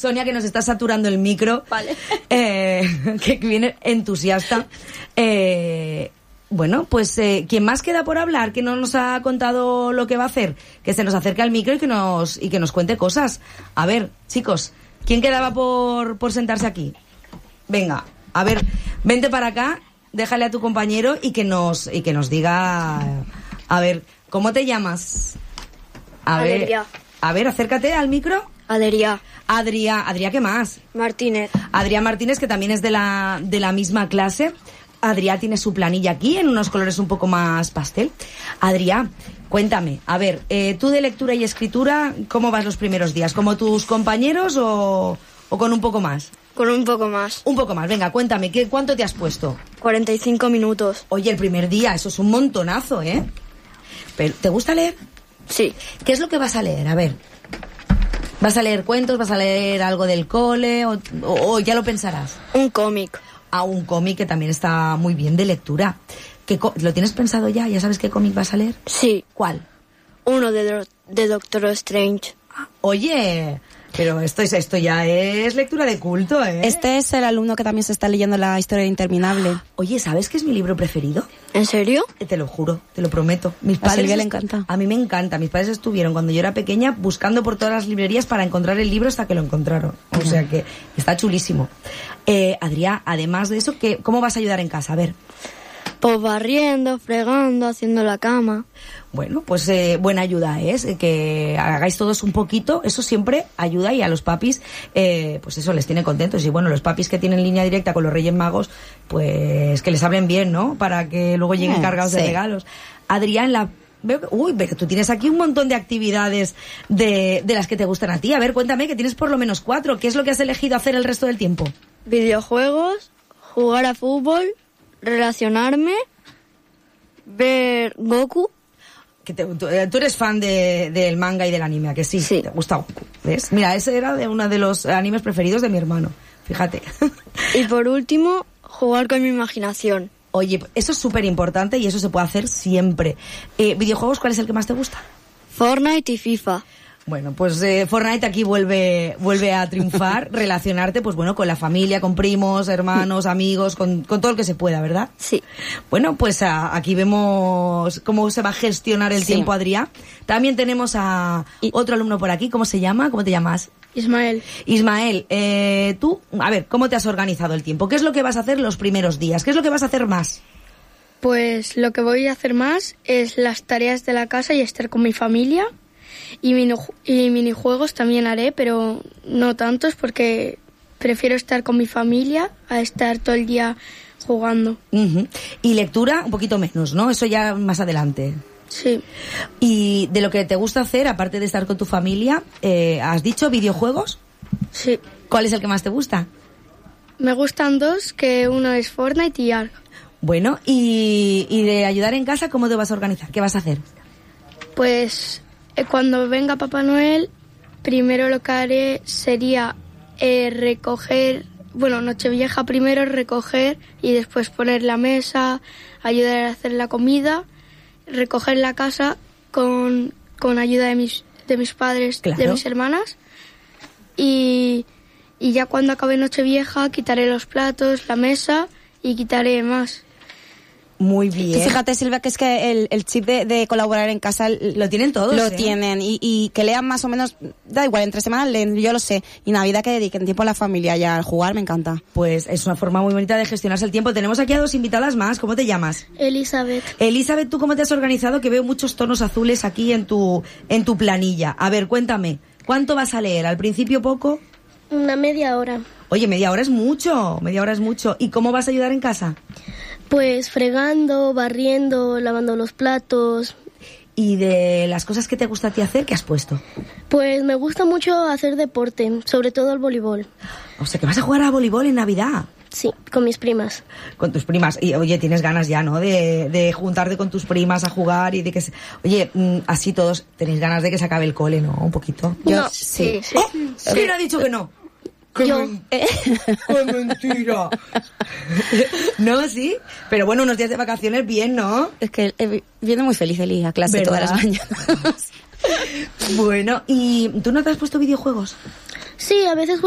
Sonia, que nos está saturando el micro. Vale. Que viene entusiasta. Bueno, pues ¿quién más queda por hablar? Que no nos ha contado lo que va a hacer. Que se nos acerque al micro y que nos cuente cosas. A ver, chicos, ¿quién quedaba por sentarse aquí? Venga, a ver, vente para acá, déjale a tu compañero y que nos diga, a ver, ¿cómo te llamas? Adrià. A ver, acércate al micro. Adrià. Adrià, ¿qué más? Martínez. Adrià Martínez, que también es de la misma clase. Adrià tiene su planilla aquí en unos colores un poco más pastel. Adrià, cuéntame, a ver, tú de lectura y escritura, ¿cómo vas los primeros días? ¿Como tus compañeros o con un poco más? Con un poco más. Un poco más, venga, cuéntame, ¿cuánto te has puesto? 45 minutos. Oye, el primer día, eso es un montonazo, ¿eh? Pero, ¿te gusta leer? Sí. ¿Qué es lo que vas a leer? A ver. ¿Vas a leer cuentos? ¿Vas a leer algo del cole? ¿O ya lo pensarás? Un cómic. Un cómic que también está muy bien de lectura. ¿Lo tienes pensado ya? ¿Ya sabes qué cómic vas a leer? Sí. ¿Cuál? Uno de Doctor Strange. Oye, pero esto ya es lectura de culto, ¿eh? Este es el alumno que también se está leyendo La historia interminable. Oye, ¿sabes qué es mi libro preferido? ¿En serio? Te lo juro, te lo prometo. Mis A padres Silvia le encanta. A mí me encanta. Mis padres estuvieron cuando yo era pequeña buscando por todas las librerías para encontrar el libro hasta que lo encontraron. O sea que está chulísimo. Adrià, además de eso, ¿cómo vas a ayudar en casa? A ver. Pues barriendo, fregando, haciendo la cama. Bueno, pues buena ayuda es que hagáis todos un poquito, eso siempre ayuda, y a los papis, pues eso les tiene contentos. Y bueno, los papis que tienen línea directa con los Reyes Magos, pues que les hablen bien, ¿no? Para que luego lleguen cargados de regalos. Adrià, pero tú tienes aquí un montón de actividades de las que te gustan a ti. A ver, cuéntame, que tienes por lo menos 4. ¿Qué es lo que has elegido hacer el resto del tiempo? Videojuegos, jugar a fútbol, relacionarme, ver Goku. Que tú eres fan del manga y del anime, ¿a que sí? Sí. ¿Te gusta Goku? ¿Ves? Mira, ese era uno de los animes preferidos de mi hermano. Fíjate. Y por último, jugar con mi imaginación. Oye, eso es súper importante y eso se puede hacer siempre. ¿Videojuegos cuál es el que más te gusta? Fortnite y FIFA. Bueno, pues Fortnite aquí vuelve a triunfar. Relacionarte, pues bueno, con la familia, con primos, hermanos, amigos, con todo lo que se pueda, ¿verdad? Sí. Bueno, pues aquí vemos cómo se va a gestionar el tiempo, Adrià. También tenemos a otro alumno por aquí. ¿Cómo se llama? ¿Cómo te llamas? Ismael. Ismael, tú, a ver, ¿cómo te has organizado el tiempo? ¿Qué es lo que vas a hacer los primeros días? ¿Qué es lo que vas a hacer más? Pues lo que voy a hacer más es las tareas de la casa y estar con mi familia. Y minijuegos también haré, pero no tantos porque prefiero estar con mi familia a estar todo el día jugando. Uh-huh. Y lectura un poquito menos, ¿no? Eso ya más adelante. Sí. Y de lo que te gusta hacer, aparte de estar con tu familia, ¿has dicho videojuegos? Sí. ¿Cuál es el que más te gusta? Me gustan 2, que uno es Fortnite y Ark. Bueno, y de ayudar en casa, ¿cómo te vas a organizar? ¿Qué vas a hacer? Pues cuando venga Papá Noel, primero lo que haré sería recoger, bueno, Nochevieja primero, recoger y después poner la mesa, ayudar a hacer la comida, recoger la casa con ayuda de mis padres, claro, de mis hermanas, y ya cuando acabe Nochevieja quitaré los platos, la mesa y quitaré más. Muy bien. Tú fíjate, Silvia, que es que el chip de colaborar en casa lo tienen todos. Lo tienen. Y que lean más o menos, da igual, entre semanas leen, yo lo sé. Y Navidad que dediquen tiempo a la familia y al jugar, me encanta. Pues es una forma muy bonita de gestionarse el tiempo. Tenemos aquí a 2 invitadas más. ¿Cómo te llamas? Elizabeth. Elizabeth, ¿tú cómo te has organizado? Que veo muchos tonos azules aquí en tu planilla. A ver, cuéntame, ¿cuánto vas a leer? ¿Al principio poco? Una media hora. Oye, media hora es mucho. ¿Y cómo vas a ayudar en casa? Pues fregando, barriendo, lavando los platos. ¿Y de las cosas que te gusta a ti hacer, qué has puesto? Pues me gusta mucho hacer deporte, sobre todo el voleibol. O sea, que vas a jugar a voleibol en Navidad. Sí, con mis primas. Con tus primas. Y oye, tienes ganas ya, ¿no? De juntarte con tus primas a jugar y de que... Oye, así todos tenéis ganas de que se acabe el cole, ¿no? Un poquito. Yo, no, sí. ¡Oh! ¿Quién ha dicho que no? ¡Qué mentira! ¿No? ¿Sí? Pero bueno, unos días de vacaciones bien, ¿no? Es que viene muy feliz Eli a clase ¿verdad? todas las mañanas. Bueno, ¿y tú no te has puesto videojuegos? Sí, a veces